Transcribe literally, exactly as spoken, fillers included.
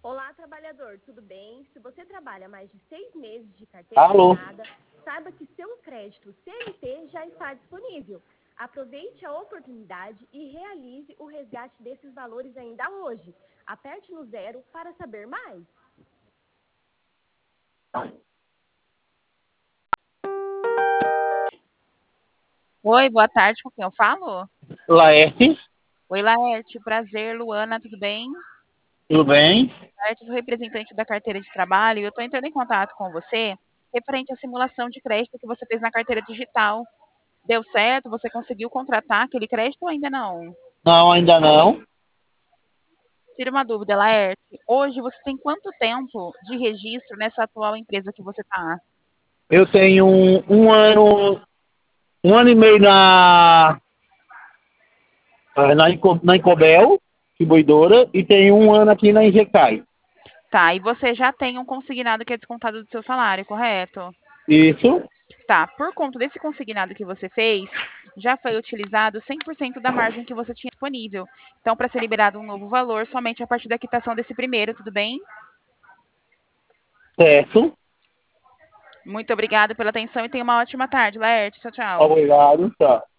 Olá, trabalhador, tudo bem? Se você trabalha mais de seis meses de carteira Alô? assinada, saiba que seu crédito C L T já está disponível. Aproveite a oportunidade e realize o resgate desses valores ainda hoje. Aperte no zero para saber mais. Oi, boa tarde, com quem eu falo? Laerte, Oi, Laerte, prazer, Luana, tudo bem? tudo bem? Laerte, sou representante da carteira de trabalho e eu estou entrando em contato com você referente à simulação de crédito que você fez na carteira digital. Deu certo? Você conseguiu contratar aquele crédito ou ainda não? Não, ainda não. Tira uma dúvida, Laerte. Hoje você tem quanto tempo de registro nessa atual empresa que você está? Eu tenho um, um ano, um ano e meio na, ah, na, Inco- na Incobel, distribuidora, e tenho um ano aqui na Ingecai. Tá, e você já tem um consignado que é descontado do seu salário, correto? Isso? Tá, por conta desse consignado que você fez, já foi utilizado cem por cento da margem que você tinha disponível. Então, para ser liberado um novo valor, somente a partir da quitação desse primeiro, tudo bem? Certo. Muito obrigada pela atenção e tenha uma ótima tarde, Laerte. Tchau, tchau. Obrigado, tá.